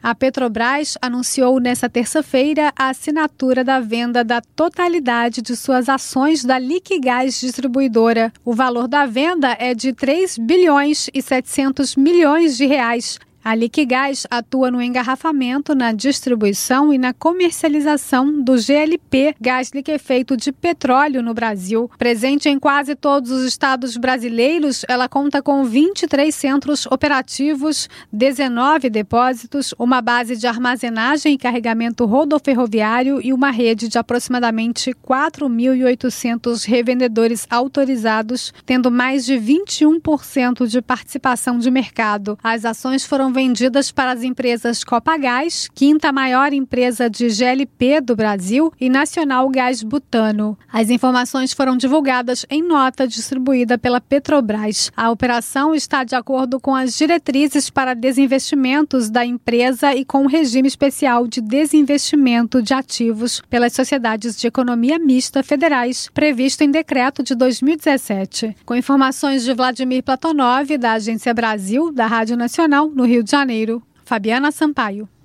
A Petrobras anunciou nesta terça-feira a assinatura da venda da totalidade de suas ações da Liquigás Distribuidora. O valor da venda é de 3 bilhões e 700 milhões de reais. A Liquigás atua no engarrafamento, na distribuição e na comercialização do GLP, gás liquefeito de petróleo no Brasil. Presente em quase todos os estados brasileiros, ela conta com 23 centros operativos, 19 depósitos, uma base de armazenagem e carregamento rodoferroviário e uma rede de aproximadamente 4.800 revendedores autorizados, tendo mais de 21% de participação de mercado. As ações foram vendidas para as empresas Copagás, quinta maior empresa de GLP do Brasil, e Nacional Gás Butano. As informações foram divulgadas em nota distribuída pela Petrobras. A operação está de acordo com as diretrizes para desinvestimentos da empresa e com o regime especial de desinvestimento de ativos pelas sociedades de economia mista federais, previsto em decreto de 2017. Com informações de Vladimir Platonov, da Agência Brasil, da Rádio Nacional, no Rio de Janeiro. Fabiana Sampaio.